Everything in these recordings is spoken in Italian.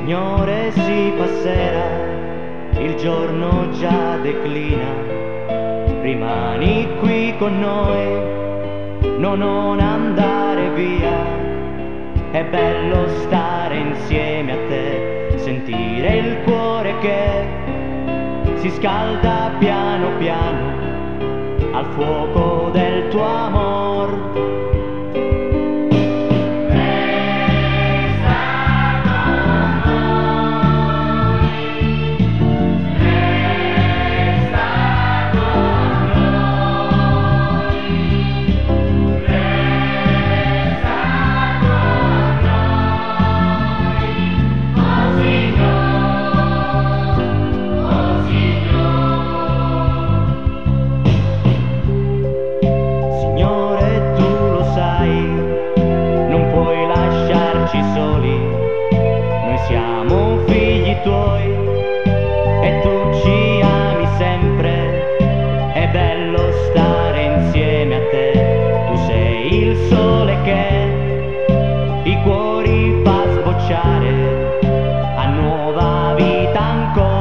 Signore, si fa sera, il giorno già declina, rimani qui con noi, no, non andare via. È bello stare insieme a te, sentire il cuore che si scalda piano piano al fuoco del tuo amor. Soli, noi siamo figli tuoi e tu ci ami sempre, è bello stare insieme a te, tu sei il sole che i cuori fa sbocciare a nuova vita ancora.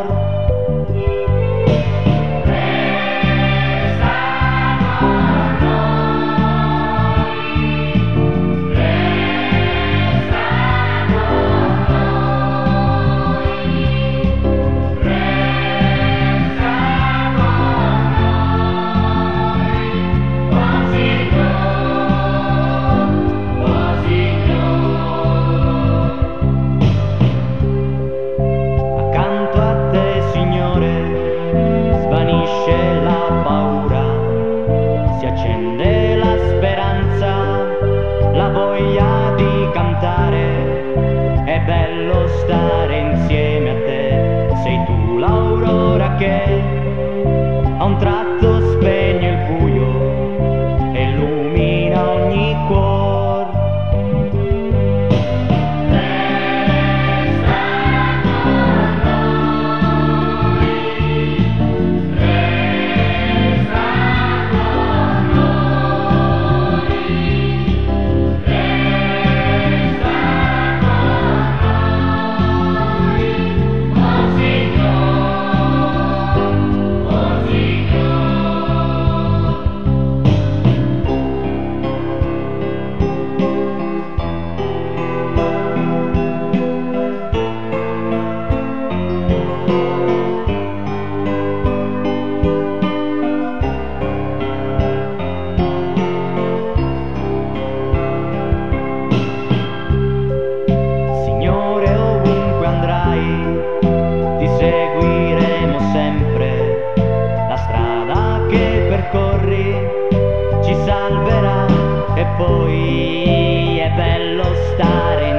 La paura, si accende la speranza, la voglia di cantare, è bello stare insieme a te, sei tu l'aurora che a un tratto spegne il buio e illumina ogni cuore. Ci salverà e poi è bello stare